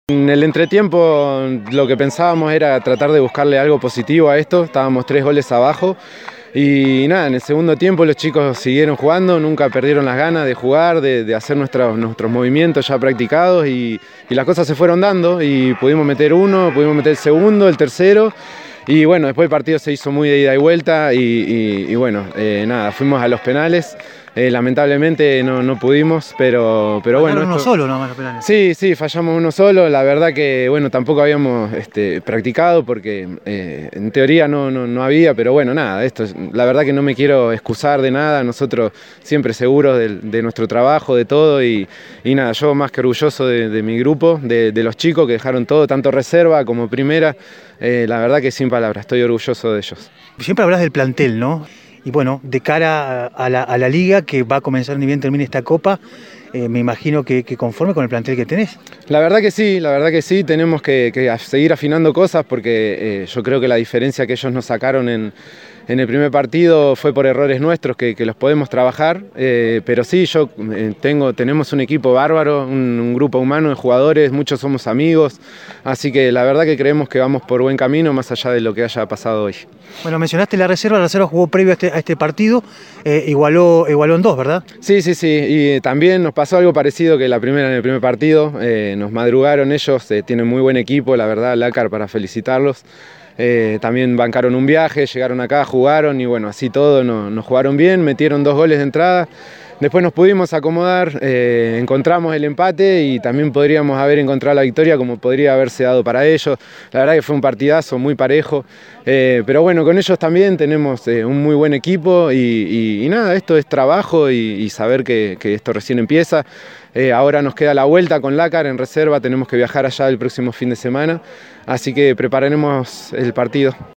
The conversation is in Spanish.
En el entretiempo lo que pensábamos era tratar de buscarle algo positivo a esto, estábamos 3 goles abajo y nada, en el segundo tiempo los chicos siguieron jugando, nunca perdieron las ganas de jugar, de hacer nuestros movimientos ya practicados y las cosas se fueron dando y pudimos meter uno, pudimos meter el segundo, el tercero. Y bueno, después el partido se hizo muy de ida y vuelta y bueno, nada, fuimos a los penales. Lamentablemente no pudimos, pero bueno. Uno solo nomás los penales. Sí, fallamos uno solo. La verdad que bueno, tampoco habíamos practicado porque en teoría no había, pero bueno, nada, la verdad que no me quiero excusar de nada. Nosotros siempre seguros de nuestro trabajo, de todo y nada, yo más que orgulloso de mi grupo, de los chicos que dejaron todo, tanto reserva como primera. La verdad que sin palabras, estoy orgulloso de ellos. Siempre hablas del plantel, ¿no? Y bueno, de cara a la liga que va a comenzar ni bien termine esta copa, me imagino que conforme con el plantel que tenés. La verdad que sí, tenemos que seguir afinando cosas porque yo creo que la diferencia que ellos nos sacaron en el primer partido fue por errores nuestros que los podemos trabajar, pero sí, tenemos un equipo bárbaro, un grupo humano de jugadores, muchos somos amigos, así que la verdad que creemos que vamos por buen camino más allá de lo que haya pasado hoy. Bueno, mencionaste la reserva jugó previo a este partido, igualó en 2, ¿verdad? Sí, y también nos pasó algo parecido que en el primer partido, nos madrugaron ellos, tienen muy buen equipo, la verdad, Lácar, para felicitarlos. También bancaron un viaje, llegaron acá, jugaron y bueno, así todo, nos jugaron bien, metieron 2 goles de entrada. Después nos pudimos acomodar, encontramos el empate y también podríamos haber encontrado la victoria como podría haberse dado para ellos. La verdad que fue un partidazo muy parejo, pero bueno, con ellos también tenemos un muy buen equipo y nada, esto es trabajo y saber que esto recién empieza. Ahora nos queda la vuelta con Lácar en reserva, tenemos que viajar allá el próximo fin de semana, así que prepararemos el partido.